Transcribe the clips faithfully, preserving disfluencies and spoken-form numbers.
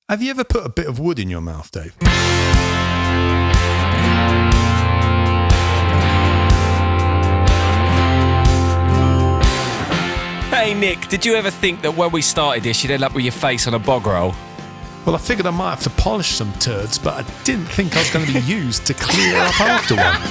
Have you ever put a bit of wood in your mouth, Dave? Hey Nick, did you ever think that when we started this you'd end up with your face on a bog roll? Well, I figured I might have to polish some turds, but I didn't think I was going to be used to clear up after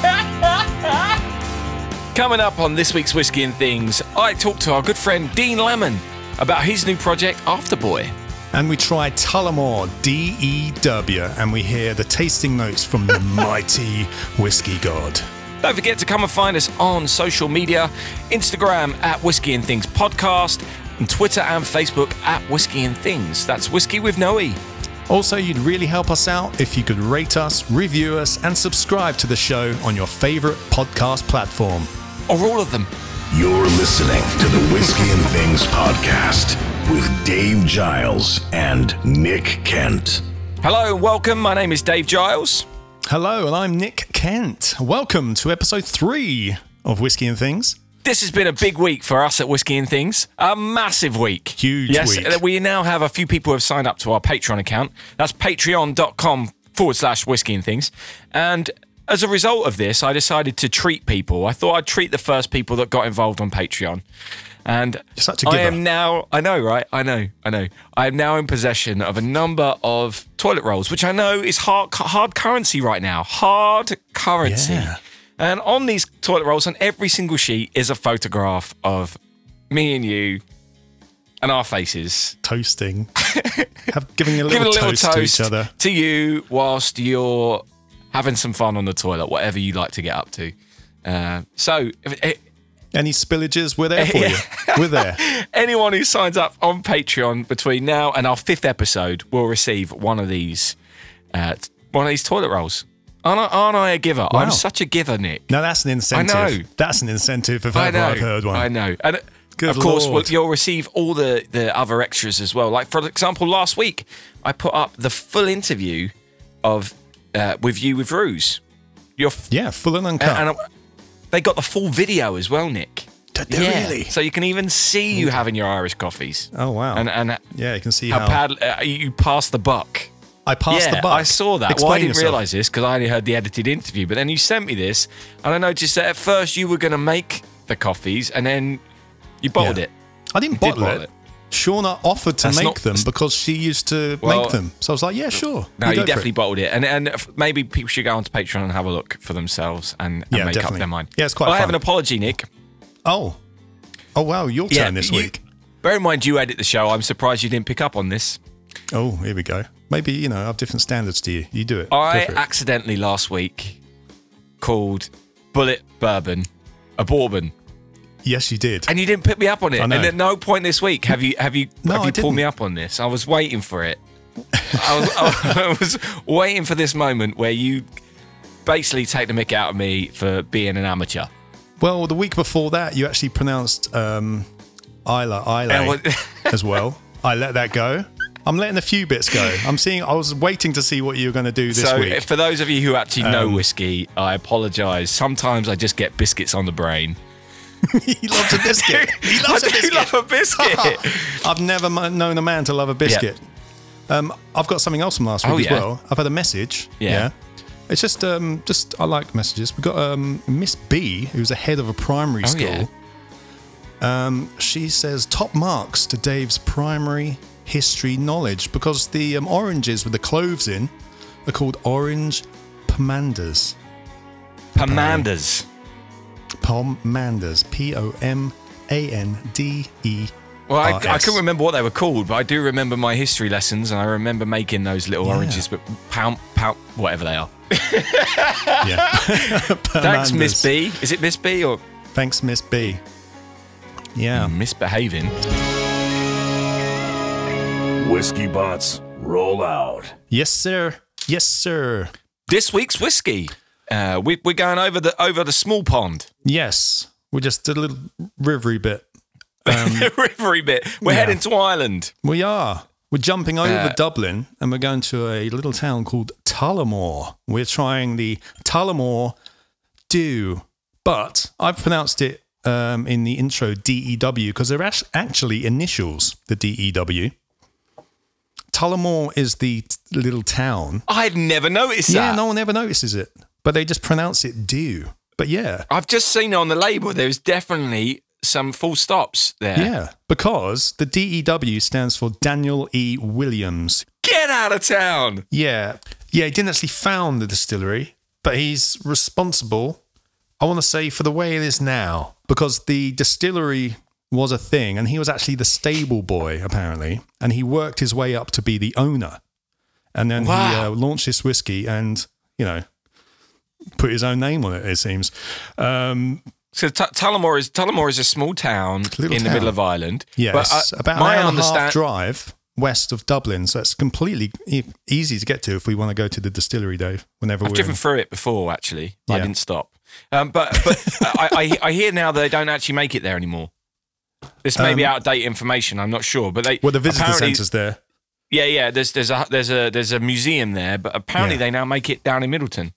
one. Coming up on this week's Whiskey and Things, I talked to our good friend Dean Lemon about his new project, Afterboy. And we try Tullamore D E W, and we hear the tasting notes from the mighty whiskey god. Don't forget to come and find us on social media, Instagram at Whiskey and Things Podcast, and Twitter and Facebook at Whiskey and Things. That's Whiskey with no E. Also, you'd really help us out if you could rate us, review us, and subscribe to the show on your favourite podcast platform. Or all of them. You're listening to the Whiskey and Things Podcast with Dave Giles and Nick Kent. Hello and welcome. My name is Dave Giles. Hello, and I'm Nick Kent. Welcome to episode three of Whiskey and Things. This has been a big week for us at Whiskey and Things. A massive week. Huge yes, week. Yes, we now have a few people who have signed up to our Patreon account. That's patreon.com forward slash Whiskey and Things. And as a result of this, I decided to treat people. I thought I'd treat the first people that got involved on Patreon. And You're such a giver. I am now, I know, right? I know, I know. I am now in possession of a number of toilet rolls, which I know is hard, hard currency right now. Hard currency. Yeah. And on these toilet rolls, on every single sheet, is a photograph of me and you and our faces. Toasting. Have, giving a little, Giving a little toast, toast to each other. to you whilst you're having some fun on the toilet, whatever you like to get up to. Uh, so, if it, Any spillages, we're there for you. We're there. anyone who signs up on Patreon between now and our fifth episode will receive one of these, uh, one of these toilet rolls. Aren't I, aren't I a giver? Wow. I'm such a giver, Nick. Now that's an incentive. I know. That's an incentive if I ever know. I've heard one. I know. And Good of course, Lord. well, you'll receive all the, the other extras as well. Like, for example, last week, I put up the full interview of uh, with you with Ruse. Your f- Yeah, full and uncut. and, and they got the full video as well, Nick. Did they Yeah. really? So you can even see you having your Irish coffees. Oh, wow. And and yeah, you can see how how, bad uh, you passed the buck. I passed yeah, the buck. I saw that. Explain well, I didn't yourself. realise this because I only heard the edited interview. But then you sent me this, and I noticed that at first you were going to make the coffees, and then you bottled Yeah. it. I didn't You did bottle, bottle it. it. Shauna offered to That's make not- them because she used to Well- make them. So I was like, yeah, sure. No, you go for definitely it. bottled it, and and f- maybe people should go onto Patreon and have a look for themselves and, and Yeah, make definitely. up their mind. Yeah, it's quite Well, I have fun. an apology, Nick. Oh. Oh, wow. Your turn this you- week. Bear in mind, you edit the show. I'm surprised you didn't pick up on this. Oh, here we go. Maybe, you know, I have different standards to you. You do it. Go I for it. accidentally last week called Bullet Bourbon a bourbon, Yes, you did. and you didn't pick me up on it. I And know. at no point this week have you have you No, have you I pulled me didn't. up on this. I was waiting for it. I was I was waiting for this moment where you basically take the mick out of me for being an amateur. Well, the week before that, you actually pronounced um, Isla, Isla And what- as well. I let that go. I'm letting a few bits go. I'm seeing. I was waiting to see what you were going to do this so, week. for those of you who actually know Um, whiskey, I apologise. Sometimes I just get biscuits on the brain. He loves a biscuit. He loves I a do biscuit. love a biscuit. I've never mo- known a man to love a biscuit. Um, I've got something else from last week Oh, as yeah. well. I've had a message. Yeah. It's just, um, just I like messages. We've got um, Miss B, who's the head of a primary Oh, school. yeah. Um, she says top marks to Dave's primary history knowledge because the um, oranges with the cloves in are called orange pomanders. Pomanders. Pomanders. P O M A N D E. Well, I, R S. I couldn't remember what they were called, but I do remember my history lessons, and I remember making those little Yeah. oranges, but pound, pound, whatever they are. Yeah. Thanks, Miss Pomanders. B. Is it Miss B or Thanks, Miss B. Yeah. misbehaving? Whiskey bots, roll out. Yes, sir. Yes, sir. This week's whiskey. Uh, we, we're going over the over the small pond, Yes. We just did a little rivery bit. the rivery bit. We're yeah. heading to Ireland. We are. We're jumping over Uh, Dublin and we're going to a little town called Tullamore. We're trying the Tullamore Dew, but I've pronounced it um, in the intro D E W because they're act- actually initials, the D E W. Tullamore is the t- little town. I'd never noticed Yeah, that. no one ever notices it, but they just pronounce it Dew. But yeah, I've just seen it on the label. There's definitely some full stops there. yeah, because the D E W stands for Daniel E. Williams. Get out of town. Yeah, yeah, he didn't actually found the distillery, but he's responsible, I want to say, for the way it is now, because the distillery was a thing, and he was actually the stable boy, apparently, and he worked his way up to be the owner. And then Wow. he uh, launched this whiskey and, you know, put his own name on it, it seems. Um, So T- Tullamore is Tullamore is a small town Little in the town. middle of Ireland. yeah, but, it's uh, about an my hour and a half understand- drive west of Dublin, so it's completely e- easy to get to if we want to go to the distillery, Dave, whenever I've we're driven in. through it before, actually. I Yeah. didn't stop. Um, but but I, I, I hear now that they don't actually make it there anymore. This may be Um, outdated information. I'm not sure, but they Well, the visitor apparently- centre's there. Yeah, yeah. There's there's a there's a there's a museum there, but apparently Yeah. they now make it down in Middleton.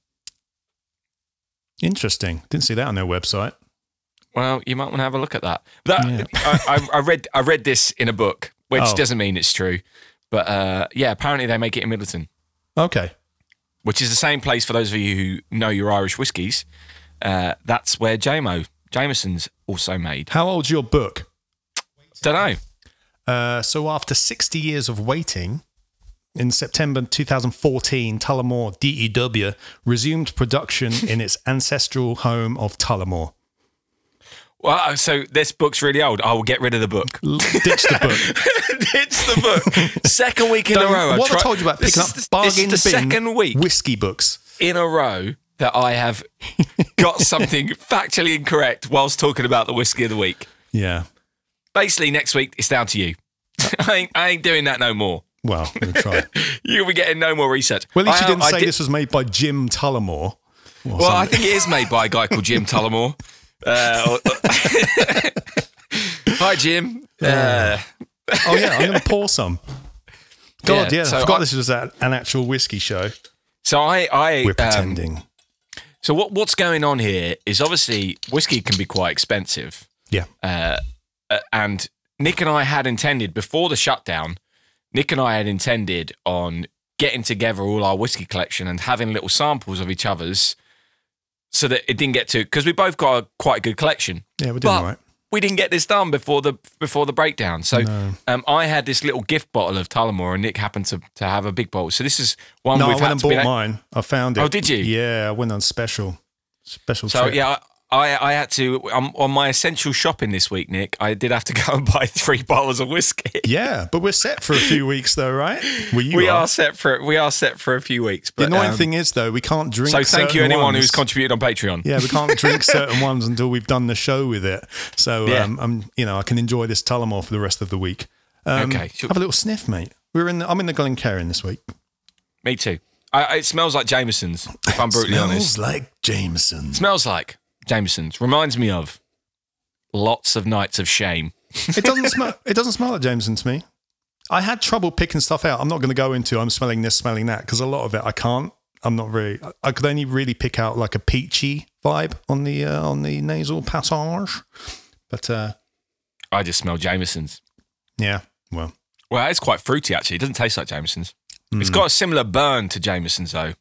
Interesting. Didn't see that on their website. Well, you might want to have a look at that. That Yeah. I, I, I read I read this in a book, which Oh. doesn't mean it's true, but uh, yeah, apparently they make it in Middleton, Okay. which is the same place for those of you who know your Irish whiskies. Uh, that's where J M O Jameson's also made. How old's your book? Don't know. Uh, so after sixty years of waiting, in September two thousand fourteen, Tullamore D E W resumed production in its ancestral home of Tullamore. Well, so this book's really old. I will get rid of the book. L- Ditch the book. It's the book. Second week in a Don't- row. I've what have I tried- told you about This picking is up the- bargain This is the bin second week whiskey books? in a row that I have got something factually incorrect whilst talking about the whiskey of the week. Yeah. Basically, next week it's down to you. I ain't, I ain't doing that no more. Well, I'm going to try. You'll be getting no more research. Well, at least I- you didn't I say did- this was made by Jim Tullamore. or Well, I something. think it is made by a guy called Jim Tullamore. Uh, hi, Jim. Uh, Oh, yeah, I'm going to pour some. God, Yeah, yeah, so I forgot I- this was a, an actual whiskey show. so I, I We're um, pretending. so what, what's going on here is obviously whiskey can be quite expensive. Yeah. Uh, uh, and Nick and I had intended before the shutdown, Nick and I had intended on getting together all our whiskey collection and having little samples of each other's so that it didn't get to, because we both got a quite good collection. Yeah, we're doing But all right. we didn't get this done before the before the breakdown. So um, I had this little gift bottle of Tullamore and Nick happened to, to have a big bottle. So this is one No, I we've went had and to be bought like- mine. I found it. Oh, did you? Yeah, I went on special. Special So trip. yeah, I I had to um, on my essential shopping this week, Nick. I did have to go and buy three bottles of whiskey. Yeah, but we're set for a few weeks though, right? Well, you we are. are set for we are set for a few weeks. The But annoying um, thing is though, we can't drink. so thank you certain anyone ones. who's contributed on Patreon. Yeah, we can't drink certain ones until we've done the show with it. So Yeah. um, I'm, you know, I can enjoy this Tullamore for the rest of the week. Um, Okay. have a little sniff, mate. We're in. The, I'm in the Glencairn this week. Me too. I, it smells like Jameson's. If I'm brutally Smells honest, like Jameson. smells like Jameson's. Reminds me of lots of nights of shame. It doesn't smell. It doesn't smell like Jameson to me. I had trouble picking stuff out. I'm not going to go into. I'm smelling this, smelling that, because a lot of it I can't. I'm not really. I could only really pick out like a peachy vibe on the uh, on the nasal passage. But uh, I just smell Jameson's. yeah, well, Well, it's quite fruity actually. It doesn't taste like Jameson's. Hmm. It's got a similar burn to Jameson's though.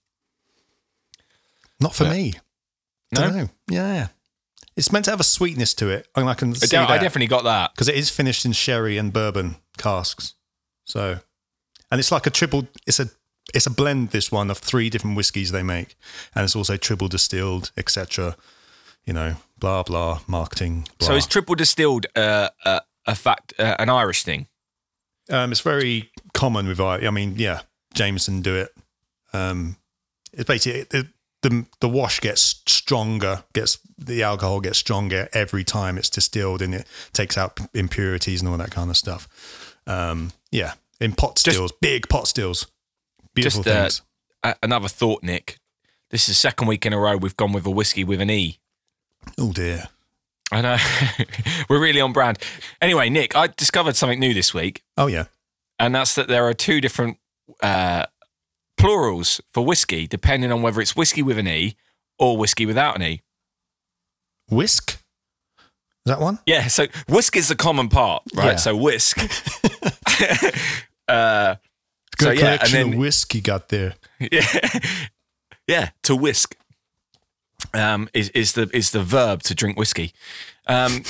not for Yeah. me. No? Don't know. Yeah, it's meant to have a sweetness to it, and I can I see de- I that definitely got that. because it is finished in sherry and bourbon casks. So, and it's like a triple. It's a it's a blend. This one of three different whiskies they make, and it's also triple distilled, et cetera. You know, blah blah marketing. Blah. So is triple distilled uh, uh, a fact, uh, an Irish thing? um, it's very common with. I I mean, yeah, Jameson do it. Um, it's basically the, the the wash gets stronger, gets the alcohol gets stronger every time it's distilled, and it takes out impurities and all that kind of stuff. Um, yeah, in pot Just- stills, big pot stills, beautiful Just uh, things. a- another thought, Nick. This is the second week in a row we've gone with a whiskey with an E. Oh dear. I know. We're really on brand. Anyway, Nick, I discovered something new this week, Oh yeah. and that's that there are two different uh, plurals for whiskey, depending on whether it's whiskey with an E or whiskey without an E. Whisk. Is that one? Yeah, so whisk is the common part, right? Yeah. So whisk. uh, Good so yeah, and collection then of whiskey got there. yeah, yeah, to whisk um, is is the is the verb to drink whiskey. Um,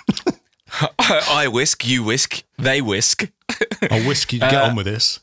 I whisk, you whisk, they whisk. I'll whisk you to get Uh, on with this.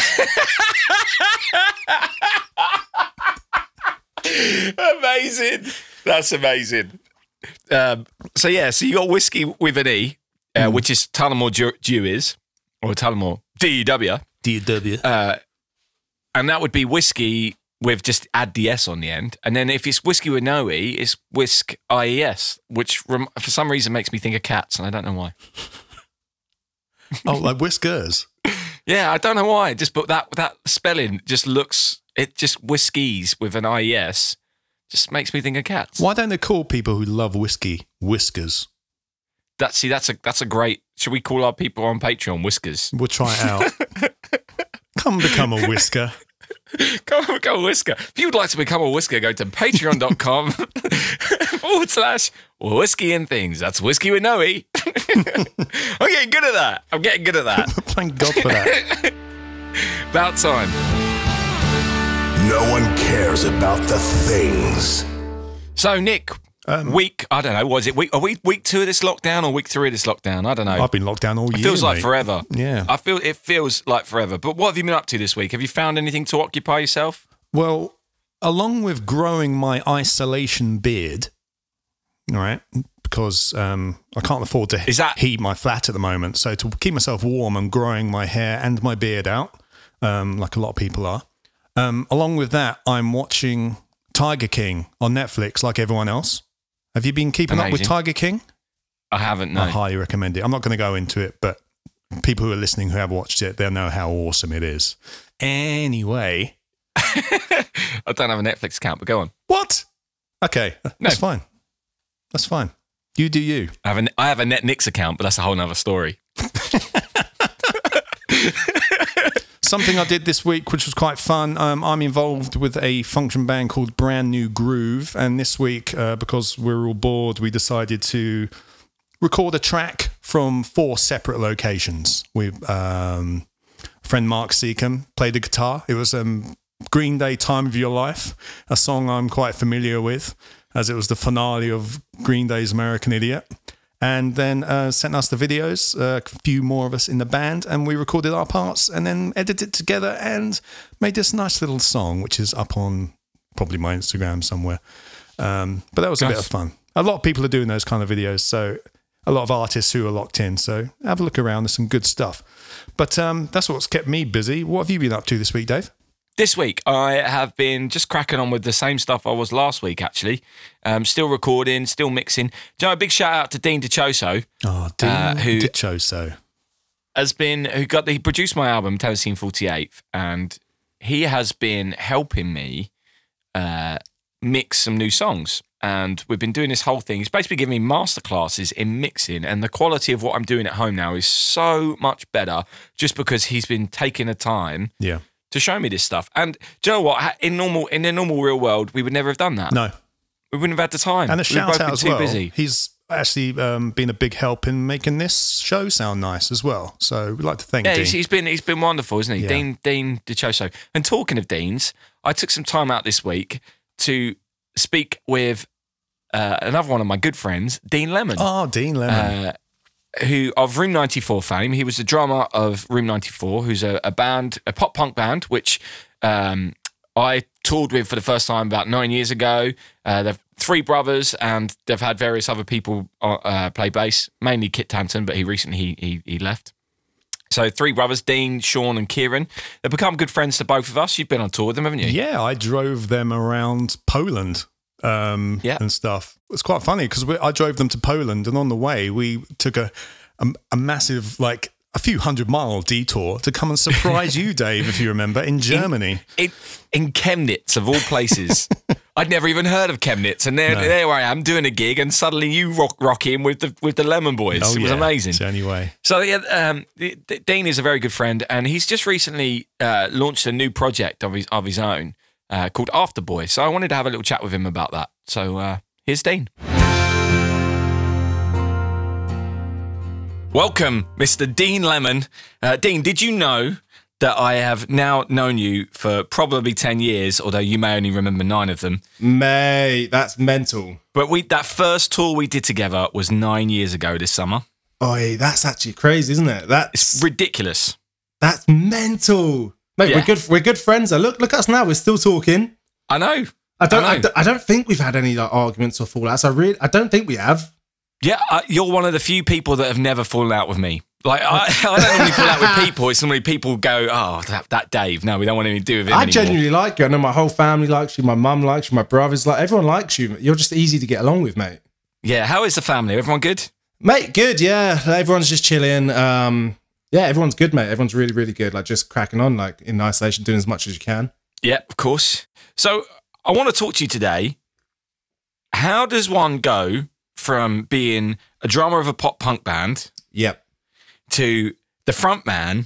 Amazing. That's amazing. Um, so yeah, so you got whiskey with an E, uh, Mm. which is Tullamore Dew- Deweys, or Tullamore D E W, D W. uh, and that would be whiskey with just add the S on the end. And then if it's whiskey with no E, it's whisk I E S, which rem- for some reason makes me think of cats, and I don't know why. Oh, like whiskers. Yeah, I don't know why. Just but that that spelling just looks it just whiskies with an I E S just makes me think of cats. Why don't they call people who love whiskey whiskers? That see, that's a that's a great. Should we call our people on Patreon whiskers? We'll try it out. Come become a whisker. Come become a whisker. If you would like to become a whisker, go to patreon dot com forward slash whiskey and things. That's whiskey with no E. I'm getting good at that. I'm getting good at that. Thank God for that. About time. No one cares about the things. So, Nick, Um, week, I don't know, was it week, are we week two of this lockdown or week three of this lockdown? I don't know. I've been locked down all It year. feels like mate. forever. Yeah. I feel it feels like forever. But what have you been up to this week? Have you found anything to occupy yourself? Well, along with growing my isolation beard, all right, because um, I can't afford to Is that- heat my flat at the moment. So to keep myself warm, I'm growing my hair and my beard out, um, like a lot of people are. Um, along with that, I'm watching Tiger King on Netflix, like everyone else. Have you been keeping up with Amazing. Tiger King? I haven't, no. I highly recommend it. I'm not going to go into it, but people who are listening who have watched it, they'll know how awesome it is. Anyway, I don't have a Netflix account, but go on. what? Okay, No. that's fine. That's fine. You do you. I have, an, I have a Netnix account, but that's a whole nother story. Something I did this week, which was quite fun. Um, I'm involved with a function band called Brand New Groove, and this week, uh, because we were all bored, we decided to record a track from four separate locations. We, um, friend Mark Seacombe played the guitar. It was um, Green Day, "Time of Your Life," a song I'm quite familiar with, as it was the finale of Green Day's American Idiot. And then uh, sent us the videos, uh, a few more of us in the band, and we recorded our parts and then edited it together and made this nice little song, which is up on probably my Instagram somewhere. Um, but that was a bit Nice. of fun. A lot of people are doing those kind of videos, so a lot of artists who are locked in. So have a look around. There's some good stuff. But um, that's what's kept me busy. What have you been up to this week, Dave? This week, I have been just cracking on with the same stuff I was last week, actually. Um, still recording, still mixing. Do you know, a big shout out to Dean DiCioso. Oh, Dean Uh, who- DiCioso. has been who got he produced my album Tennessee forty-eighth, and he has been helping me uh, mix some new songs. And we've been doing this whole thing. He's basically giving me masterclasses in mixing, and the quality of what I'm doing at home now is so much better just because he's been taking the time Yeah. to show me this stuff. And do you know what? In normal in the normal real world, we would never have done that. No. We wouldn't have had the time. And a We've shout both out been as too well. busy. He's actually um, been a big help in making this show sound nice as well. So we'd like to thank Yeah, Dean. he's, he's been he's been wonderful, isn't he? Yeah. Dean Dean DiCioso. And talking of Deans, I took some time out this week to speak with uh, another one of my good friends, Dean Lemon, Oh, Dean Lemon. uh, who of Room ninety-four fame. He was the drummer of Room ninety-four, who's a, a band, a pop punk band, which um, I toured with for the first time about nine years ago. Uh, they're three brothers, and they've had various other people uh, play bass, mainly Kit Tanton, but he recently he he, he left. So three brothers, Dean, Sean and Kieran. They've become good friends to both of us. You've been on tour with them, haven't you? yeah, I drove them around Poland um, Yeah. and stuff. It's quite funny because I drove them to Poland, and on the way we took a, a, a massive, like a few hundred mile detour to come and surprise you, Dave, if you remember, in Germany. In, in Chemnitz, of all places. I'd never even heard of Chemnitz, and there, No. there I am doing a gig, and suddenly you rock, rock in with the with the Lemon Boys. Oh, it was yeah. amazing. It's the only way. So yeah, um, D- D- Dean is a very good friend, and he's just recently uh, launched a new project of his of his own uh, called Afterboy. So I wanted to have a little chat with him about that. So uh, here's Dean. Welcome, Mister Dean Lemon. Uh, Dean, did you know that I have now known you for probably ten years, although you may only remember nine of them. Mate, that's mental. But we that first tour we did together was nine years ago this summer. Oh, that's actually crazy, isn't it? That's It's ridiculous. That's mental. Mate, Yeah. we're good we're good friends. Though. Look look at us now. We're still talking. I know. I don't I, know. don't- I don't think we've had any like arguments or fallouts. I really I don't think we have. Yeah, uh, you're one of the few people that have never fallen out with me. Like, I, I don't normally fall out with people. It's normally people go, oh, that, that Dave. No, we don't want anything to do with him I anymore. genuinely like you. I know my whole family likes you. My mum likes you. My brothers like everyone likes you. You're just easy to get along with, mate. Yeah, how is the family? Everyone good? Mate, good. Yeah, everyone's just chilling. Um, yeah, everyone's good, mate. Everyone's really, really good. Like just cracking on, like in isolation, doing as much as you can. Yeah, of course. So I want to talk to you today. How does one go from being a drummer of a pop punk band Yep. to the front man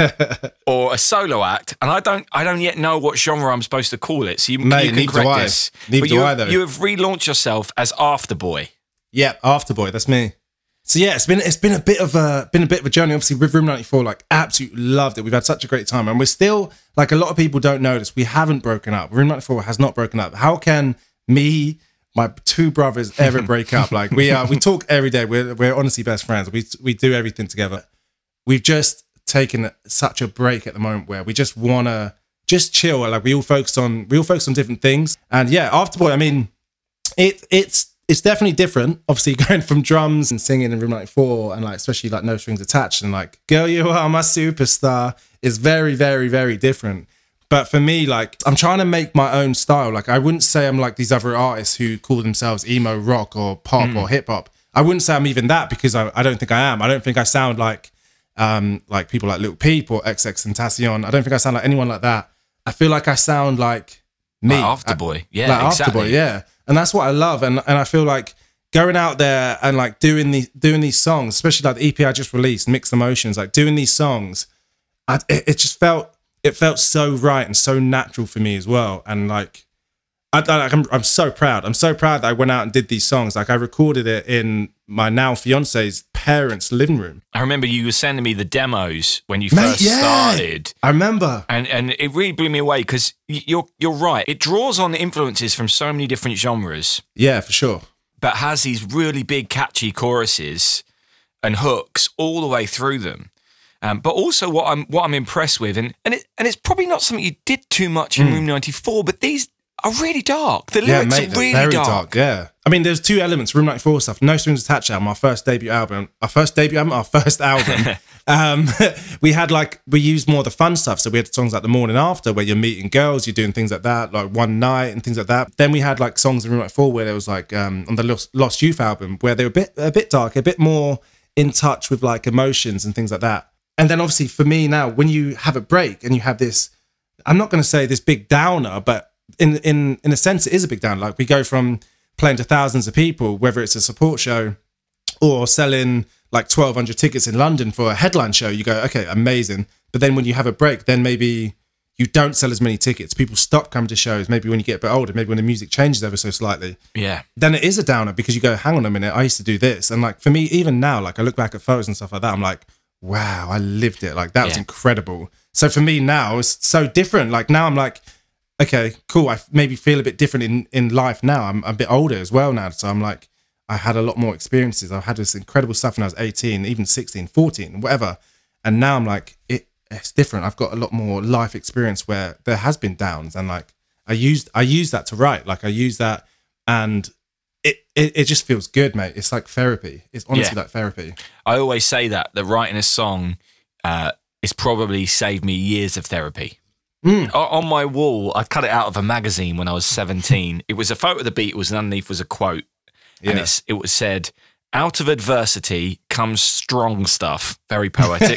or a solo act? And I don't I don't yet know what genre I'm supposed to call it. So you, Mate, you can neither correct do I. this. Neither but do you, I, though. you have relaunched yourself as Afterboy. Yep, Afterboy, that's me. So yeah, it's been it's been a bit of a been a bit of a journey. Obviously, with Room ninety-four, like absolutely loved it. We've had such a great time, and we're still like a lot of people don't notice. We haven't broken up. Room ninety-four has not broken up. How can me, my two brothers, ever break up? Like we are, we talk every day. We're we're honestly best friends. We we do everything together. We've just taken such a break at the moment where we just wanna just chill. Like we all focus on we all focus on different things. And yeah, Afterboy. I mean, it it's. It's definitely different, obviously going from drums and singing in Room ninety-four and like especially like No Strings Attached and like Girl You Are My Superstar is very, very, very different. But for me, like I'm trying to make my own style. Like I wouldn't say I'm like these other artists who call themselves emo rock or pop mm. or hip hop. I wouldn't say I'm even that because I, I don't think I am. I don't think I sound like um like people like Lil Peep or X X Tentacion. I don't think I sound like anyone like that. I feel like I sound like me. Like Afterboy. Yeah, like exactly. Afterboy, yeah. And that's what I love, and and I feel like going out there and like doing the doing these songs, especially like the E P I just released, Mixed Emotions, like doing these songs, I, it, it just felt it felt so right and so natural for me as well. And like, I, I, I'm I'm so proud. I'm so proud that I went out and did these songs. Like I recorded it in my now fiance's parents' living room. I remember you were sending me the demos when you Mate, first yeah. started. I remember. And and it really blew me away because you're you're right. It draws on influences from so many different genres, Yeah, for sure. but has these really big catchy choruses and hooks all the way through them. Um, but also what I'm what I'm impressed with, and and it and it's probably not something you did too much in Room ninety-four, but these are really dark. The Yeah, lyrics mate, are they're really very dark. dark. Yeah, I mean, there's two elements. Room ninety-four stuff, No Strings Attached album, our first debut album, our first debut album, our first album. um, we had like we used more of the fun stuff. So we had songs like The Morning After, where you're meeting girls, you're doing things like that, like One Night and things like that. Then we had like songs in Room ninety-four where there was like um, on the Lost, Lost Youth album, where they were a bit a bit dark, a bit more in touch with like emotions and things like that. And then obviously for me now, when you have a break and you have this, I'm not going to say this big downer, but in in in a sense, it is a big downer. Like we go from playing to thousands of people, whether it's a support show or selling like twelve hundred tickets in London for a headline show, you go, okay, amazing. But then when you have a break, then maybe you don't sell as many tickets. People stop coming to shows. Maybe when you get a bit older, maybe when the music changes ever so slightly. Yeah. Then it is a downer because you go, hang on a minute, I used to do this. And like for me, even now, like I look back at photos and stuff like that, I'm like, wow, I lived it. Like that was Yeah. incredible. So for me now, it's so different. Like now I'm like, okay, cool. I maybe feel a bit different in, in life now. I'm, I'm a bit older as well now. So I'm like, I had a lot more experiences. I had this incredible stuff when I was eighteen, even sixteen, fourteen, whatever. And now I'm like, it, it's different. I've got a lot more life experience where there has been downs. And like, I used, I use that to write. Like I use that and it, it, it just feels good, mate. It's like therapy. It's honestly Yeah. like therapy. I always say that, that writing a song uh, is probably saved me years of therapy. Mm. O- On my wall, I cut it out of a magazine when I was seventeen. It was a photo of the Beatles and underneath was a quote. And Yeah. it's, it was said, out of adversity comes strong stuff. Very poetic.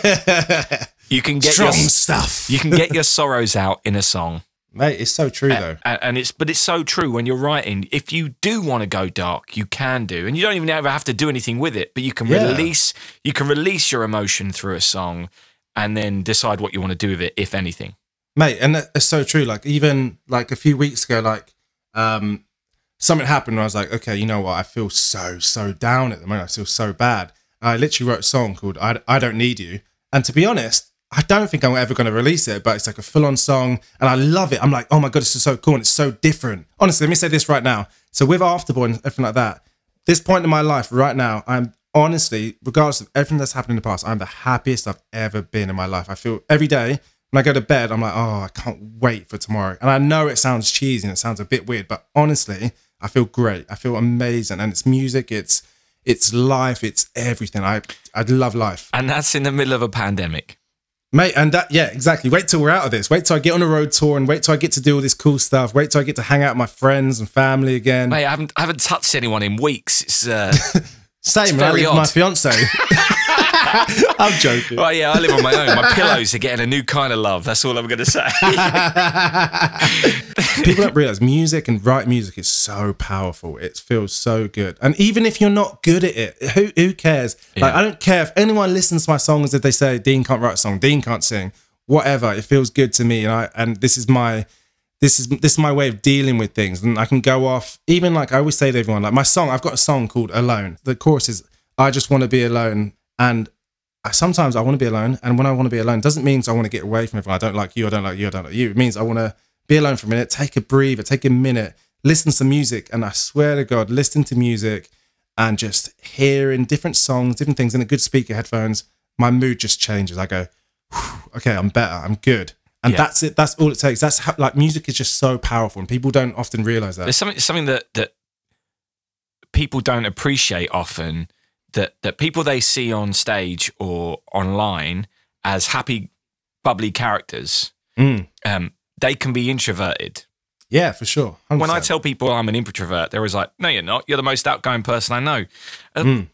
You can get Strong your, stuff. you can get your sorrows out in a song. Mate, it's so true though. And, and it's but it's so true when you're writing. If you do want to go dark, you can do, and you don't even ever have to do anything with it. But you can Yeah. release you can release your emotion through a song, and then decide what you want to do with it, if anything. Mate, and it's so true. Like even like a few weeks ago, like um, something happened where I was like, okay, you know what? I feel so, so down at the moment. I feel so bad. I literally wrote a song called I, I Don't Need You. And to be honest, I don't think I'm ever going to release it, but it's like a full-on song, and I love it. I'm like, oh my God, this is so cool, and it's so different. Honestly, let me say this right now. So with Afterboy and everything like that, this point in my life right now, I'm honestly, regardless of everything that's happened in the past, I'm the happiest I've ever been in my life. I feel every day when I go to bed, I'm like, oh, I can't wait for tomorrow. And I know it sounds cheesy and it sounds a bit weird, but honestly, I feel great. I feel amazing. And it's music, it's it's life, it's everything. I I love life. And that's in the middle of a pandemic. Mate, and that, yeah, exactly. Wait till we're out of this. Wait till I get on a road tour and wait till I get to do all this cool stuff. Wait till I get to hang out with my friends and family again. Mate, I haven't, I haven't touched anyone in weeks. It's uh, Same, it's I live odd. with my fiance. I'm joking. Well, yeah, I live on my own. My pillows are getting a new kind of love. That's all I'm going to say. People don't realize music and writing music is so powerful. It feels so good. And even if you're not good at it, who who cares? Yeah. Like, I don't care if anyone listens to my songs if they say Dean can't write a song, Dean can't sing, whatever. It feels good to me, and I and this is my this is this is my way of dealing with things. And I can go off. Even like I always say to everyone, like my song, I've got a song called Alone. The chorus is I just want to be alone, and I, sometimes I want to be alone. And when I want to be alone, doesn't mean I want to get away from everyone. I don't like you. I don't like you. I don't like you. It means I want to be alone for a minute, take a breather, take a minute, listen to music. And I swear to God, listening to music and just hearing different songs, different things in a good speaker headphones, my mood just changes. I go, okay, I'm better. I'm good. And Yeah. that's it. That's all it takes. That's how, like, music is just so powerful, and people don't often realize that. There's something something that that people don't appreciate often, that that people they see on stage or online as happy, bubbly characters, Mm. um, they can be introverted. Yeah, for sure. one hundred When I percent. tell people I'm an introvert, they're always like, "No, you're not. You're the most outgoing person I know." Um, Mm.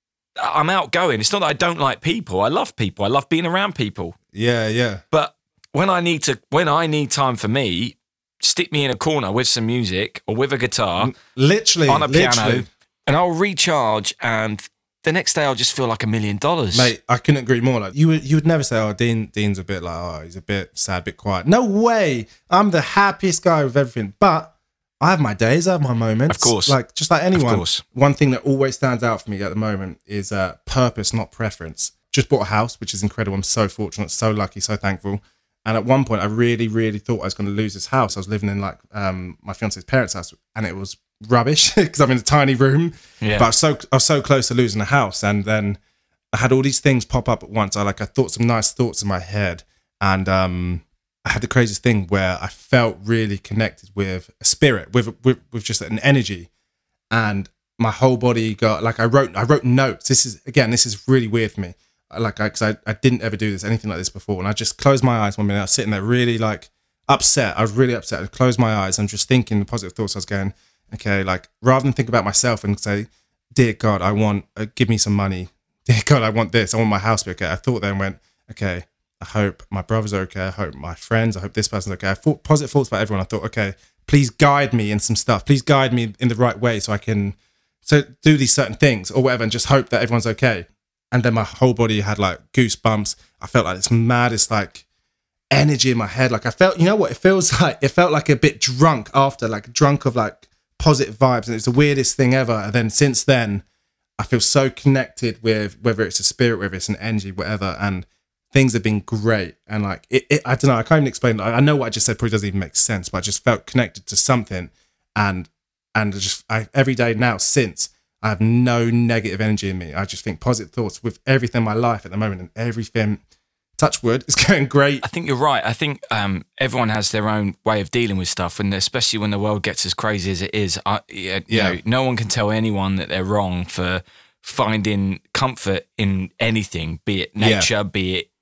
I'm outgoing. It's not that I don't like people. I love people. I love being around people. Yeah, yeah. But when I need to, when I need time for me, stick me in a corner with some music or with a guitar Literally, on a literally. piano, and I'll recharge. And the next day, I'll just feel like a million dollars. Mate, I couldn't agree more. Like you would, you would never say, "Oh, Dean, Dean's a bit like, oh, he's a bit sad, a bit quiet." No way. I'm the happiest guy with everything. But I have my days, I have my moments. Of course. Like just like anyone. Of course. One thing that always stands out for me at the moment is uh, purpose, not preference. Just bought a house, which is incredible. I'm so fortunate, so lucky, so thankful. And at one point, I really, really thought I was going to lose this house. I was living in like um, my fiance's parents' house, and it was rubbish because I'm in a tiny room. Yeah. But I was so I was so close to losing the house, and then I had all these things pop up at once. I like I thought some nice thoughts in my head, and um, I had the craziest thing where I felt really connected with a spirit, with with, with just an energy, and my whole body got like I wrote I wrote notes. This is again, this is really weird for me. Like I, cause I, I didn't ever do this anything like this before, and I just closed my eyes one minute. I was sitting there really like upset. I was really upset. I closed my eyes and just thinking the positive thoughts. I was going, okay, like rather than think about myself and say, dear God, I want, uh, give me some money. Dear God, I want this. I want my house to be okay. I thought then went, okay, I hope my brothers are okay. I hope my friends, I hope this person's okay. I thought positive thoughts about everyone. I thought, okay, please guide me in some stuff. Please guide me in the right way so I can so do these certain things or whatever, and just hope that everyone's okay. And then my whole body had like goosebumps. I felt like this maddest like energy in my head. Like I felt, you know what? It feels like, it felt like a bit drunk after, like drunk of like positive vibes. And it's the weirdest thing ever. And then since then, I feel so connected with whether it's a spirit, whether it's an energy, whatever. And things have been great. And like, it, it I don't know, I can't even explain. I know what I just said probably doesn't even make sense, but I just felt connected to something. And, and just I, every day now since, I have no negative energy in me. I just think positive thoughts with everything in my life at the moment, and everything, touch wood, is going great. I think you're right. I think um, everyone has their own way of dealing with stuff, and especially when the world gets as crazy as it is, I, you Yeah. know, no one can tell anyone that they're wrong for finding comfort in anything, be it nature, be it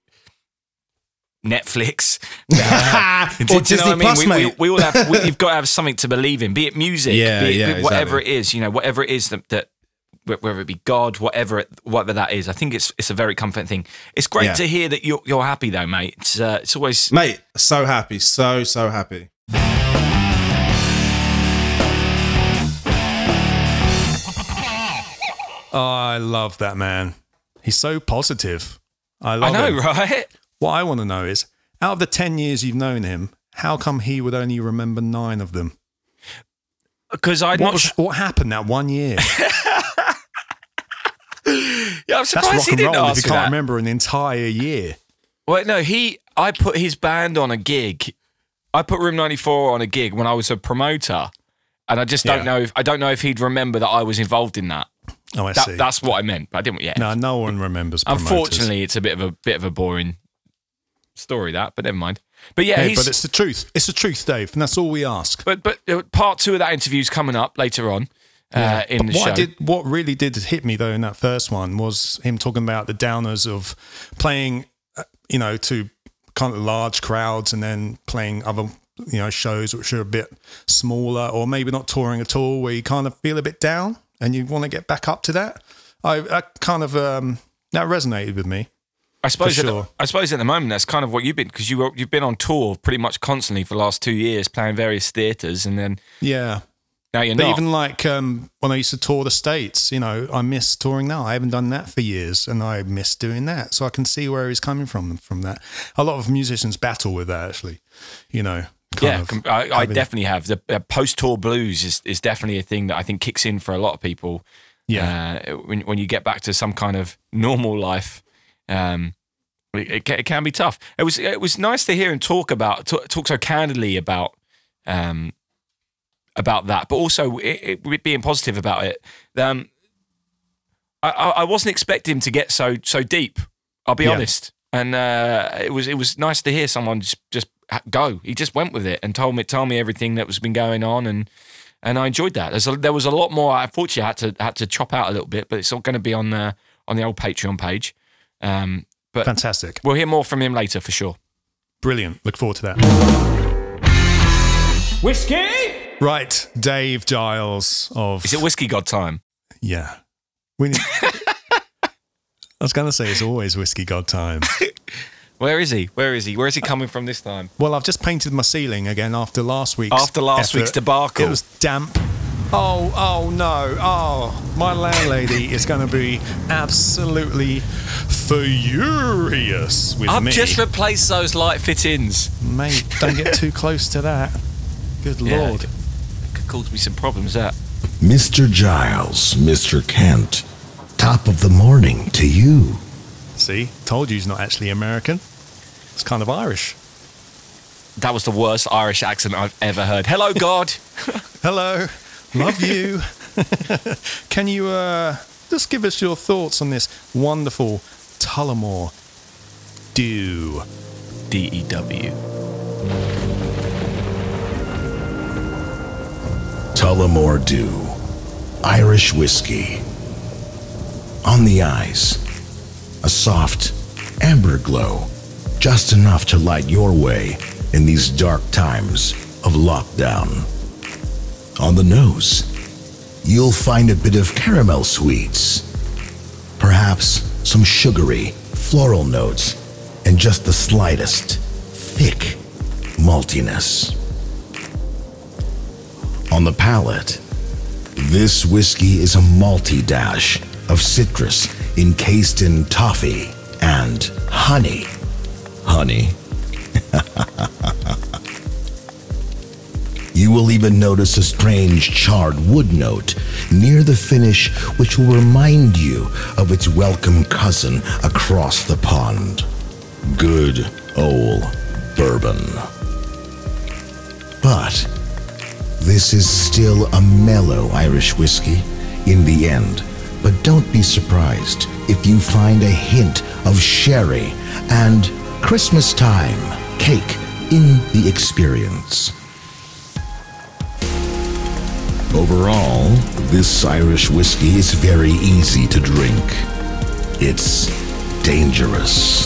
Netflix, uh, Or do you Disney know what I mean? Plus, we, we, mate. we all have. We, you've got to have something to believe in. Be it music, Yeah, be it, yeah, be it whatever exactly. it is. You know, whatever it is that, that whether it be God, whatever it, whatever that is. I think it's it's a very comforting thing. It's great Yeah. to hear that you're you're happy though, mate. It's uh, it's always Mate, so happy, so, so happy. Oh, I love that man. He's so positive. I I love know, him. right? What I want to know is, out of the ten years you've known him, how come he would only remember nine of them? Because I'm What, not. was, what happened that one year? Yeah, I'm That's surprised rock he and didn't roll if you ask can't that. remember an entire year. Well, no, he. I put his band on a gig. I put Room ninety-four on a gig when I was a promoter, and I just don't Yeah. know. If, I don't know if he'd remember that I was involved in that. Oh, I That- see. That's what I meant. But I didn't. Yeah. No, no one remembers promoters. Unfortunately, it's a bit of a bit of a boring story, that. But never mind. But yeah, Hey, he's. but it's the truth. It's the truth, Dave, and that's all we ask. But but uh, part two of that interview's coming up later on uh, in the what show. I did, what really did hit me though in that first one was him talking about the downers of playing, uh, you know, to kind of large crowds and then playing other, you know, shows which are a bit smaller or maybe not touring at all, where you kind of feel a bit down and you want to get back up to that. I, I kind of um, that resonated with me. I suppose. For At the, sure. I suppose at the moment that's kind of what you've been, because you were, you've been on tour pretty much constantly for the last two years, playing various theatres, and then Yeah. now you're But not. even like um, when I used to tour the States, you know, I miss touring now. I haven't done that for years and I miss doing that. So I can see where he's coming from from that. A lot of musicians battle with that, actually, you know. kind yeah, of com- I, I having- definitely have. The uh, post-tour blues is, is definitely a thing that I think kicks in for a lot of people. Yeah. Uh, when when you get back to some kind of normal life, um, it, it, ca- it can be tough. It was it was nice to hear him talk about talk, talk so candidly about um about that, but also it, it, being positive about it. Um, I, I I wasn't expecting him to get so so deep. I'll be Yeah. honest, and uh, it was it was nice to hear someone just just go. He just went with it and told me told me everything that was been going on, and and I enjoyed that. There's a, there was a lot more. Unfortunately, I had to had to chop out a little bit, but it's all going to be on the on the old Patreon page. Um, but Fantastic. we'll hear more from him later for sure. Brilliant. Look forward to that. Whiskey? Right. Dave Giles of. Is it Whiskey God time? Yeah. We need, I was going to say it's always Whiskey God time. Where is he? Where is he? Where is he coming from this time? Well, I've just painted my ceiling again after last week's After last effort. week's debacle. It was damp. Oh, oh no. Oh, my landlady is going to be absolutely furious with I've me. just replaced those light fittings. Mate, don't get too close to that. Good Lord. It could cause me some problems, that. Mister Giles, Mister Kent, top of the morning to you. See? Told you he's not actually American. It's kind of Irish. That was the worst Irish accent I've ever heard. Hello, God. Hello. Love you. Can you uh, just give us your thoughts on this wonderful Tullamore Dew? D E W. Tullamore Dew, Irish whiskey. On the eyes, a soft amber glow, just enough to light your way in these dark times of lockdown. On the nose, you'll find a bit of caramel sweets, perhaps some sugary, floral notes, and just the slightest thick maltiness. On the palate, this whiskey is a malty dash of citrus encased in toffee and honey. Honey. You will even notice a strange charred wood note near the finish, which will remind you of its welcome cousin across the pond. Good old bourbon. But this is still a mellow Irish whiskey in the end. But don't be surprised if you find a hint of sherry and Christmas time cake in the experience. Overall, this Irish whiskey is very easy to drink. It's dangerous.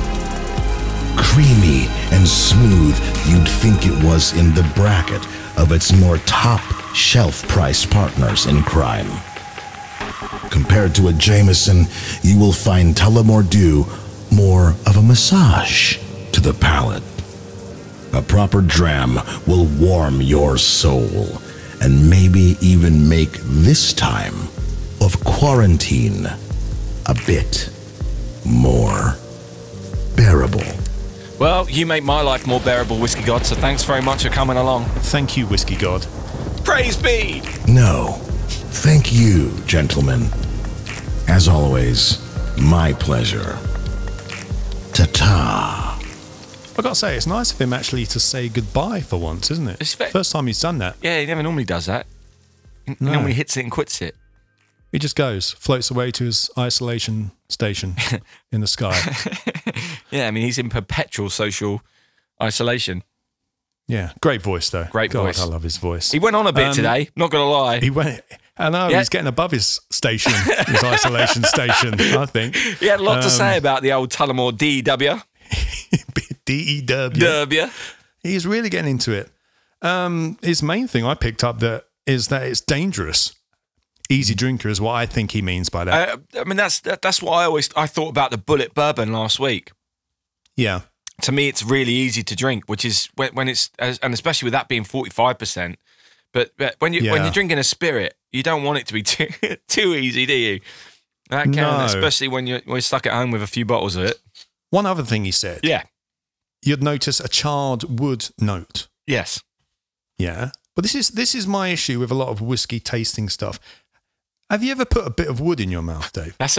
Creamy and smooth, you'd think it was in the bracket of its more top shelf price partners in crime. Compared to a Jameson, you will find Tullamore Dew more of a massage to the palate. A proper dram will warm your soul and maybe even make this time of quarantine a bit more bearable. Well, you make my life more bearable, Whiskey God, so thanks very much for coming along. Thank you, Whiskey God. Praise be! No, thank you, gentlemen. As always, my pleasure. Ta-ta. I got to say, it's nice of him actually to say goodbye for once, isn't it? It's ve- First time he's done that. Yeah, he never normally does that. He No. normally hits it and quits it. He just goes, floats away to his isolation station in the sky. Yeah, I mean, he's in perpetual social isolation. Yeah, great voice though. Great God, voice. I love his voice. He went on a bit Um, today, not going to lie. He went. I know Yeah. he's getting above his station, his isolation station. I think He had a lot to Um, say about the old Tullamore D W. D E W. W. He's really getting into it. Um, his main thing I picked up that is that it's dangerous. Easy drinker is what I think he means by that. Uh, I mean, that's that, that's what I always I thought about the Bullet Bourbon last week. yeah, To me, it's really easy to drink, which is when, when it's and especially with that being forty-five percent. But, but when you when Yeah. you're drinking a spirit, you don't want it to be too too easy, do you? That can, No. especially when you're, when you're stuck at home with a few bottles of it. one other thing he said. Yeah. You'd notice a charred wood note. Yes. Yeah, but this is this is my issue with a lot of whiskey tasting stuff. Have you ever put a bit of wood in your mouth, Dave? That's a.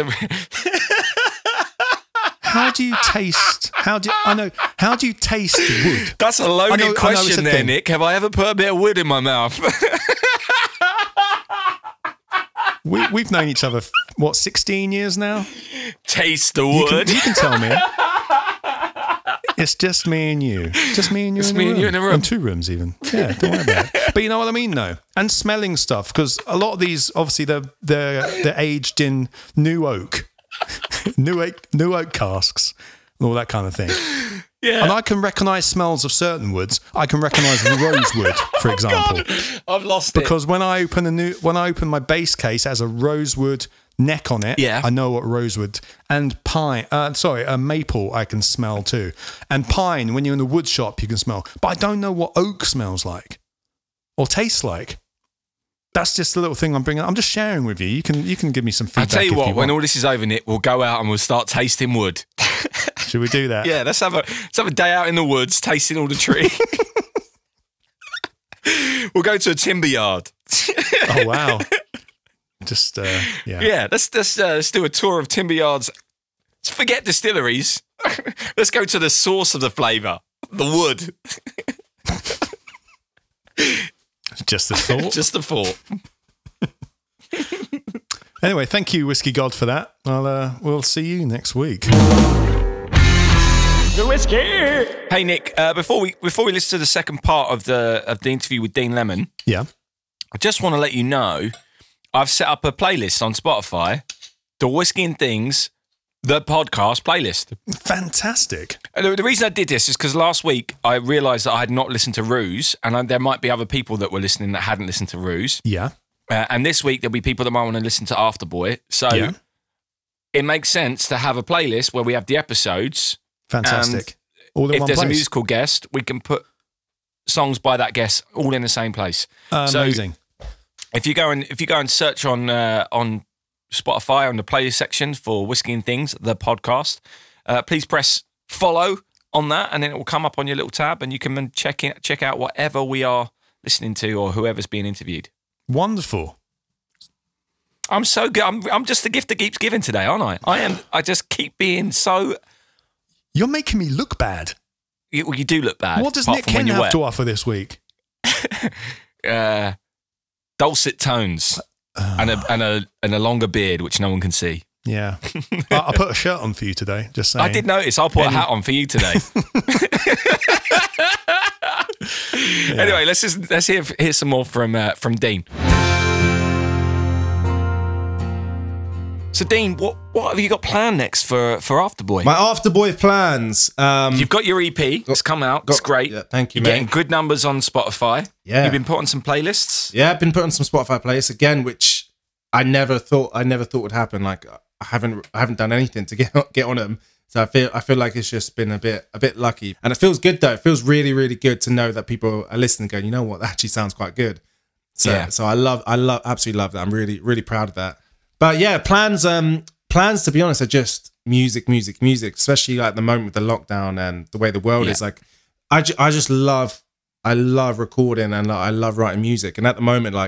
How do you taste? How do I know? How do you taste wood? That's a I loaded know- I know it's question a there, thing. Nick. Have I ever put a bit of wood in my mouth? We, we've known each other, what, sixteen years now? Taste the You can, wood. you can tell me. It's just me and you. Just me and you, Just in, me a and room. you in a room. In two rooms, even. Yeah, don't worry about it. But you know what I mean, though? And smelling stuff, because a lot of these, obviously, they're, they're, they're aged in new oak, new oak, new oak casks, and all that kind of thing. Yeah. And I can recognise smells of certain woods. I can recognise rosewood, for example. I've lost Because when I open a new, when I open my base case as a rosewood neck on it, Yeah. I know what rosewood and pine. Uh, sorry, a maple I can smell too, and pine. When you're in the wood shop, you can smell, but I don't know what oak smells like or tastes like. That's just a little thing I'm bringing. I'm just sharing with you. You can you can give me some I'll feedback. tell you if what, you when want. all this is over, Nick, we'll go out and we'll start tasting wood. Should we do that? Yeah, let's have a let's have a day out in the woods, tasting all the tree. We'll go to a timber yard. Oh wow. Just uh, yeah. Yeah, let's let's, uh, let's do a tour of timber yards. Let's forget distilleries. Let's go to the source of the flavour, the wood. Just a thought. Just the thought. Anyway, thank you, Whiskey God, for that. I'll uh, we'll see you next week. Hey Nick, uh, before we before we listen to the second part of the of the interview with Dean Lemon, Yeah. I just want to let you know I've set up a playlist on Spotify, the Whiskey and Things, the podcast playlist. Fantastic. And The, the reason I did this is because last week I realised that I had not listened to Ruse, and I, there might be other people that were listening that hadn't listened to Ruse. Yeah. Uh, and this week there'll be people that might want to listen to Afterboy. So Yeah. it makes sense to have a playlist where we have the episodes. Fantastic. All in If one there's place. a musical guest, we can put songs by that guest all in the same place. So Amazing. if you go and if you go and search on uh, on Spotify on the playlist section for Whiskey and Things, the podcast, uh, please press follow on that, and then it will come up on your little tab, and you can then check it, check out whatever we are listening to or whoever's being interviewed. Wonderful. I'm so good. I'm, I'm just the gift that keeps giving today, aren't I? I am. I just keep being so. You're making me look bad. You, you do look bad. What does apart Nick from when Ken you're have wet. to offer this week? Uh, dulcet tones and a and a and a longer beard, which no one can see. Yeah. I, I put a shirt on for you today, just saying. I did notice. I'll put a hat on for you today. Anyway, let's just, let's hear hear some more from uh, from Dean. So, Dean, what what have you got planned next for for Afterboy? My Afterboy plans. Um, You've got your E P. It's come out. it's got- great. yeah, thank you, You're mate. getting good numbers on Spotify. Yeah. You've been putting some playlists. Yeah, I've been putting some Spotify playlists again, which I never thought I never thought would happen. Like I haven't I haven't done anything to get get on them, so I feel I feel like it's just been a bit a bit lucky, and it feels good though. It feels really really good to know that people are listening, going, you know what, that actually sounds quite good. So Yeah. so I love I love absolutely love that. I'm really really proud of that. But yeah, plans um plans to be honest are just music music music, especially like the moment with the lockdown and the way the world Yeah. is. Like I ju- I just love. I love recording and like, I love writing music. And at the moment, like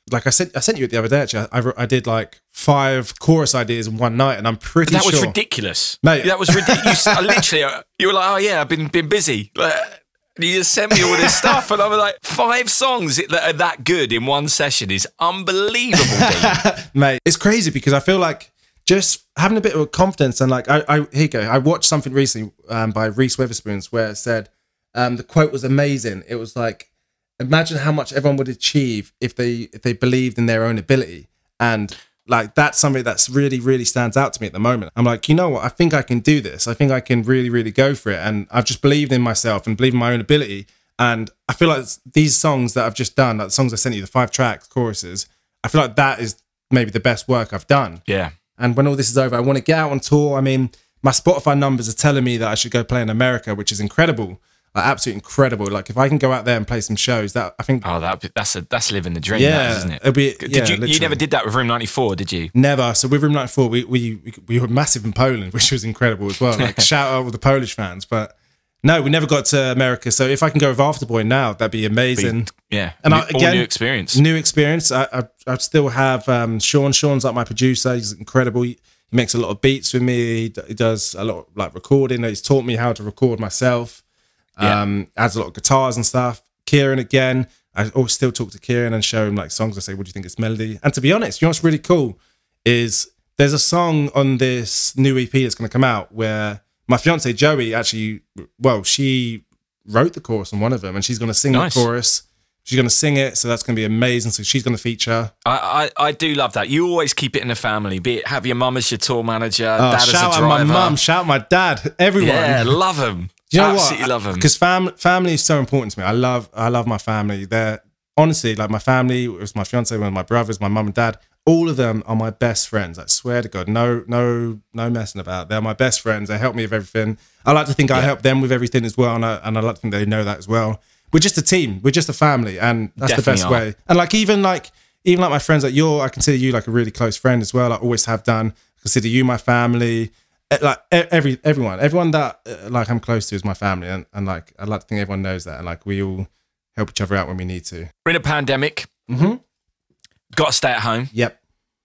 like I said, I sent you it the other day. Actually, I, I did like five chorus ideas in one night, and I'm pretty That sure was ridiculous, Mate. That was ridiculous. I literally, you were like, "Oh yeah, I've been been busy." Like, you just sent me all this stuff, and I was like, five songs that are that good in one session is unbelievable, Dean. mate. It's crazy because I feel like just having a bit of confidence and like I, I here you go. I watched something recently um, by Reese Witherspoon's where it said um, the quote was amazing. It was like, imagine how much everyone would achieve if they if they believed in their own ability. And like that's something that's really, really stands out to me at the moment. I'm like, you know what? I think I can do this. I think I can really, really go for it. And I've just believed in myself and believed in my own ability. And I feel like these songs that I've just done, like the songs I sent you, the five tracks, choruses, I feel like that is maybe the best work I've done. Yeah. And when all this is over, I want to get out on tour. I mean, my Spotify numbers are telling me that I should go play in America, which is incredible. Like, absolutely incredible. Like, if I can go out there and play some shows, that I think. Oh, that that's a that's living the dream, Yeah, that, isn't it? it'll be- did yeah, you? You literally. never did that with Room ninety-four, did you? Never. So with Room ninety-four, we we we, we were massive in Poland, which was incredible as well. Like, shout out all the Polish fans. But no, we never got to America. So if I can go with Afterboy now, that'd be amazing. Yeah, And new, I, again, all new experience. New experience. I I, I still have um, Sean. Sean's like my producer. He's incredible. He, he makes a lot of beats with me. He, d- he does a lot of like recording. He's taught me how to record myself. Yeah. Um, adds a lot of guitars and stuff. Kieran again. I always still talk to Kieran and show him like songs. I say, "What do you think of this melody?" And to be honest, you know what's really cool is there's a song on this new E P that's going to come out where my fiance Joey actually, well, she wrote the chorus on one of them, and she's going to sing Nice. the chorus. She's going to sing it, so that's going to be amazing. So she's going to feature. I, I, I do love that. You always keep it in the family. Be it have your mum as your tour manager, Oh, dad as a shout out driver. my mum, shout out my dad, everyone. Yeah, love them. Do you know Absolutely what? love them. Because fam- family is so important to me. I love, I love my family. They're honestly like my family. It was my fiance, one of my brothers, my mum and dad. All of them are my best friends. I swear to God, no, no, no messing about. They're my best friends. They help me with everything. I like to think I help them with everything as well, and I, and I like to think they know that as well. We're just a team. We're just a family, and that's Definitely the best are. way. And like even like even like my friends, like you're, I consider you like a really close friend as well. I always have done. I consider you my family. Eh, Like e- every everyone, everyone that uh, like I'm close to is my family, and, and like I'd like to think everyone knows that, and like we all help each other out when we need to. We're in a pandemic. Mm-hmm. Got to stay at home. Yep.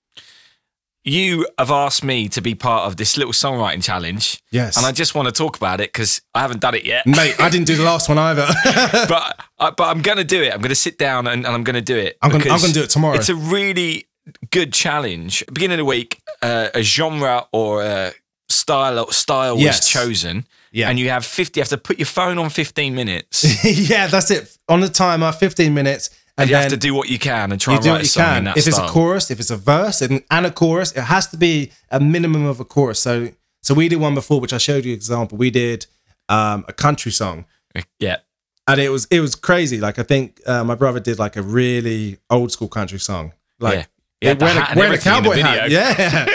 You have asked me to be part of this little songwriting challenge. Yes. And I just want to talk about it because I haven't done it yet. Mate, I didn't do the last one either. but I, but I'm going to do it. I'm going to sit down and, and I'm going to do it. I'm gonna- I'm because gonna do it tomorrow. It's a really good challenge. Beginning of the week, uh, a genre or a style style Yes. was chosen. Yeah. And you have fifty. You have to put your phone on fifteen minutes. Yeah, that's it. On the timer, fifteen minutes. And And you then have to do what you can and try you and do write what a you song in can. that If it's style. a chorus, if it's a verse and, and a chorus, it has to be a minimum of a chorus. So so we did one before, which I showed you an example. We did um, a country song. Yeah. And it was it was crazy. Like I think uh, my brother did like a really old school country song. Like Yeah. He had the wearing hat a, and wearing a everything in the cowboy hat. video.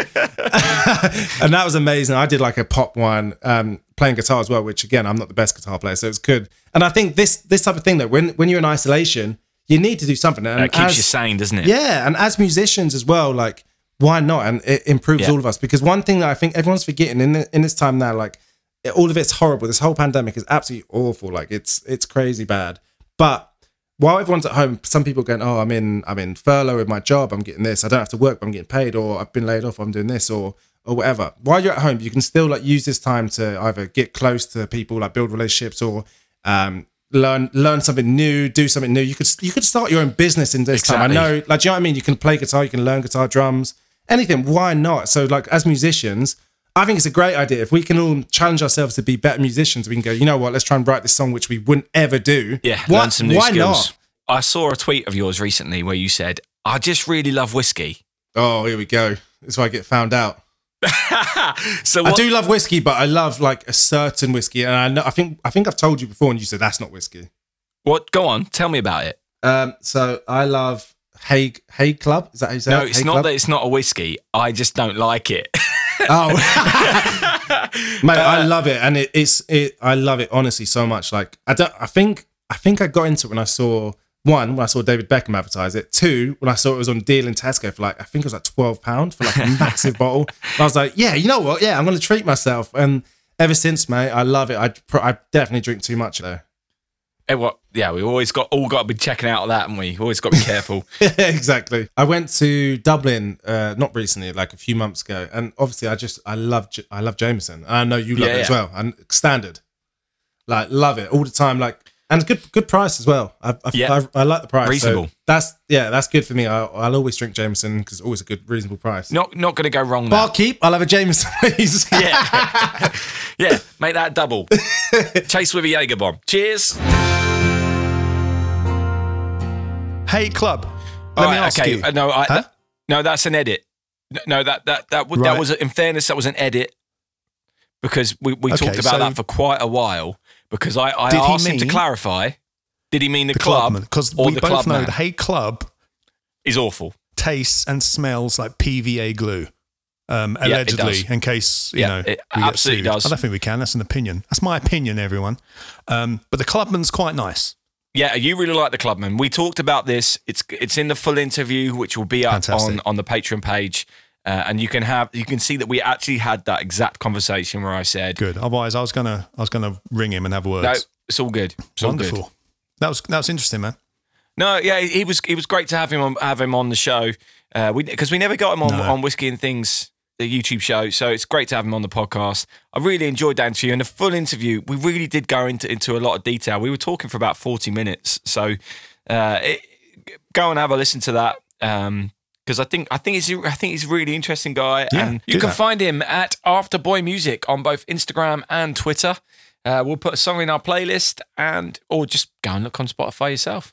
Yeah. And that was amazing. I did like a pop one, um, playing guitar as well, which again, I'm not the best guitar player, so it was good. And I think this this type of thing that when when you're in isolation, you need to do something. And It keeps as- you sane, doesn't it? yeah, and as musicians as well, like why not? And it improves Yeah. all of us, because one thing that I think everyone's forgetting in the, in this time now, like it, all of it's horrible. This whole pandemic is absolutely awful. Like it's it's crazy bad. But while everyone's at home, some people are going, oh, I'm in I'm in furlough with my job. I'm getting this. I don't have to work, but I'm getting paid, or I've been laid off. I'm doing this, or or whatever. While you're at home, you can still like use this time to either get close to people, like build relationships, or um, learn learn something new, do something new. You could you could start your own business in this time. I Exactly. know, like, do you know what I mean? You can play guitar, you can learn guitar, drums, anything. Why not? So, like, as musicians, I think it's a great idea. If we can all challenge ourselves to be better musicians, we can go, you know what? Let's try and write this song, which we wouldn't ever do. Yeah, Why, learn some new why skills. not? I saw a tweet of yours recently where you said, I just really love whiskey. Oh, here we go. That's why I get found out. So I what, do love whiskey, but I love like a certain whiskey, and I know I think I think I've told you before, and you said that's not whiskey. what? Go on, tell me about it. Um, so I love Hague Hague Club. Is that how you say No, it? it's Hague not Club? that it's not a whiskey. I just don't like it. Oh, mate, I love it, and it, it's it. I love it honestly so much. Like I don't. I think I think I got into it when I saw one when I saw David Beckham advertise it. Two, when I saw it was on deal in Tesco for like I think it was like twelve pound for like a massive bottle. And I was like, yeah, you know what? Yeah, I'm gonna treat myself. And ever since, mate, I love it. I pr- I definitely drink too much though. Eh, what? Yeah, we always got all got to be checking out of that, haven't we? Always got to be careful. Exactly. I went to Dublin, uh, not recently, like a few months ago, and obviously, I just I love J- I love Jameson. I know you love Yeah, it as yeah. well. And standard, like love it all the time. Like and good good price as well. I I, Yeah. I, I like the price. Reasonable. So that's yeah, that's good for me. I, I'll always drink Jameson because it's always a good reasonable price. Not not going to go wrong there. Barkeep, I'll have a Jameson, please. Yeah. Yeah, make that double. Chase with a Jaeger bomb. Cheers. Hey, club. Let All me right, ask okay. you. Uh, no, I, Huh? that- no, that's an edit. N- No, that that that, w- that Right. was, in fairness, that was an edit because we, we Okay, talked about so- that for quite a while. Because I, I Did he asked him to mean- clarify. Did he mean the, the club Because or we the both club know man? the Hey Club Is awful. tastes and smells like P V A glue. Um, it allegedly, does. in case you Yeah, know, it we get absolutely sued. does. I don't think we can. That's an opinion. That's my opinion, everyone. Um, but the Clubman's quite nice. Yeah, you really like the Clubman. We talked about this. It's it's in the full interview, which will be up Fantastic. on, on the Patreon page, uh, and you can have you can see that we actually had that exact conversation where I said, Good. Otherwise, I was gonna, I was gonna ring him and have words. "No, it's all good. It's all Wonderful. good." That was that was interesting, man. No, yeah, he was. It was great to have him on, have him on the show. Uh, we because we never got him on No. on Whiskey and Things, the YouTube show. So it's great to have him on the podcast. I really enjoyed that interview, and the full interview. We really did go into into a lot of detail. We were talking for about forty minutes. So uh, it, go and have a listen to that. Um, because I think I think he's I think he's a really interesting guy, Yeah, and do you can that. find him at Afterboy Music on both Instagram and Twitter. Uh, we'll put a song in our playlist, and or just go and look on Spotify yourself.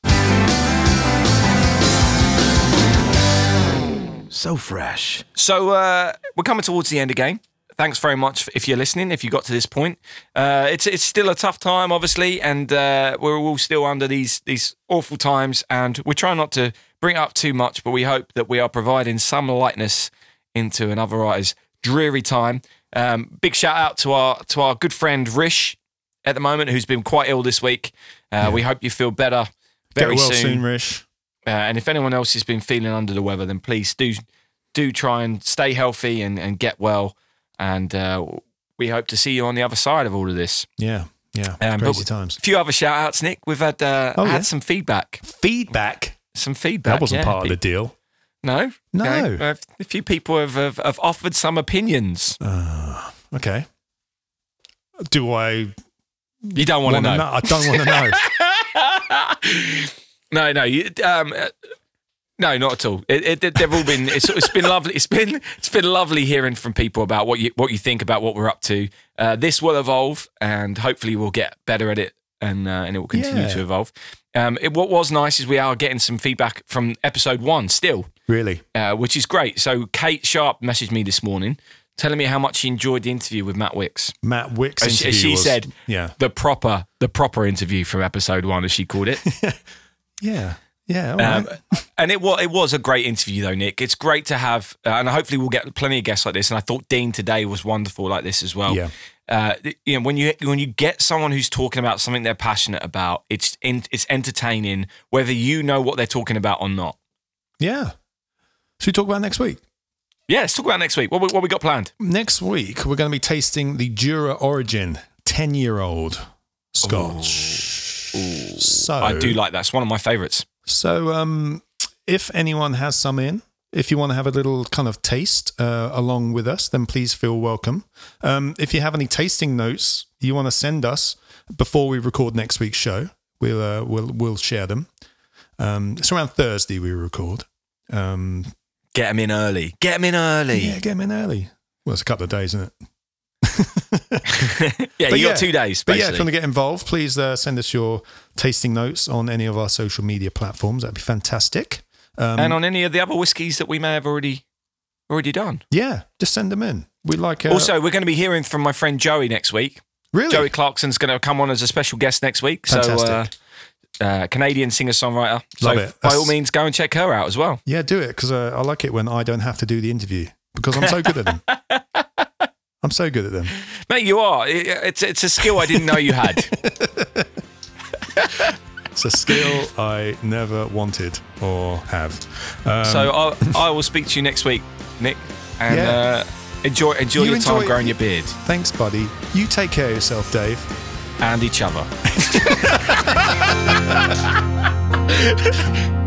So fresh. So uh, we're coming towards the end again. Thanks very much if you're listening. If you got to this point, uh, it's it's still a tough time, obviously, and uh, we're all still under these these awful times. And we're trying not to bring it up too much, but we hope that we are providing some lightness into an otherwise dreary time. Um, big shout out to our to our good friend Rish at the moment, who's been quite ill this week. Uh, We hope you feel better very Get well soon. soon, Rish. Uh, and if anyone else has been feeling under the weather, then please do do try and stay healthy and, and get well. And uh, we hope to see you on the other side of all of this. Yeah, yeah. Um, Crazy but times. A few other shout outs, Nick. We've had uh, Oh, had yeah? some feedback. Feedback. Some feedback. That wasn't yeah. part of the deal. No? No. Okay. Uh, a few people have, have, have offered some opinions. Okay. Do I You don't want to want to know. know? I don't want to know. No, no, you, um, uh, no, not at all. It, it, they've all been. It's, it's been lovely. It's been it's been lovely hearing from people about what you what you think about what we're up to. Uh, this will evolve, and hopefully we'll get better at it, and uh, and it will continue Yeah. to evolve. Um, it, what was nice is we are getting some feedback from episode one still, Really? uh, which is great. So Kate Sharp messaged me this morning, telling me how much she enjoyed the interview with Matt Wicks. Matt Wicks. As she, interview as she was- said, Yeah. the proper the proper interview from episode one, as she called it. Yeah. Yeah. all Um, right. and it was it was a great interview though, Nick. It's great to have, uh, and hopefully we'll get plenty of guests like this. And I thought Dean today was wonderful like this as well. Yeah. Uh, you know, when you when you get someone who's talking about something they're passionate about, it's in, it's entertaining, whether you know what they're talking about or not. Yeah. Should we talk about next week? Yeah, let's talk about next week. What we, what we got planned? Next week, we're going to be tasting the Jura Origin ten-year-old Scotch. So I do like that. It's one of my favourites. So, um, if anyone has some in, if you want to have a little kind of taste uh, along with us, then please feel welcome. Um, if you have any tasting notes you want to send us before we record next week's show, we'll uh, we'll we'll share them. Um, it's around Thursday we record. Um, Get them in early. Get them in early. yeah, get them in early. Well, it's a couple of days, isn't it? yeah, But you yeah, got two days. But Basically. yeah, if you want to get involved, please uh, send us your tasting notes on any of our social media platforms. That'd be fantastic. Um, and on any of the other whiskies that we may have already already done. yeah, just send them in. We like. Uh, Also, we're going to be hearing from my friend Joey next week. really, Joey Clarkson's going to come on as a special guest next week. Fantastic. So, uh, uh, Canadian singer-songwriter. So, Love it. by That's- all means, go and check her out as well. yeah, do it because uh, I like it when I don't have to do the interview because I'm so good at them. I'm so good at them. Mate, you are. It- It's, it's a skill I didn't know you had. It's a skill I never wanted or have. Um, so, I'll, I will speak to you next week, Nick. And Yeah. uh, enjoy, enjoy You your time enjoy- growing your beard. thanks, buddy. You take care of yourself, Dave. and each other.